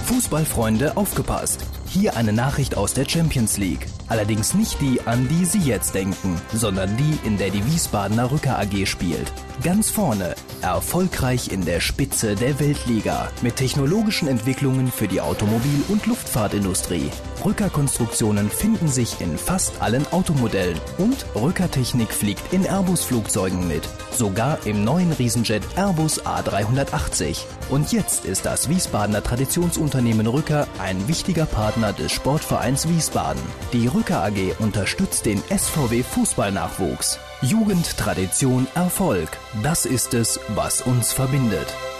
Fußballfreunde, aufgepasst! Hier eine Nachricht aus der Champions League. Allerdings nicht die, an die Sie jetzt denken, sondern die, in der die Wiesbadener Rücker AG spielt. Ganz vorne, erfolgreich in der Spitze der Weltliga, mit technologischen Entwicklungen für die Automobil- und Luftfahrtindustrie. Rücker-Konstruktionen finden sich in fast allen Automodellen und Rücker-Technik fliegt in Airbus-Flugzeugen mit. Sogar im neuen Riesenjet Airbus A380. Und jetzt ist das Wiesbadener Traditionsunternehmen Rücker ein wichtiger Partner des Sportvereins Wiesbaden. Die Rücker AG unterstützt den SVW Fußballnachwuchs. Jugend, Tradition, Erfolg. Das ist es, was uns verbindet.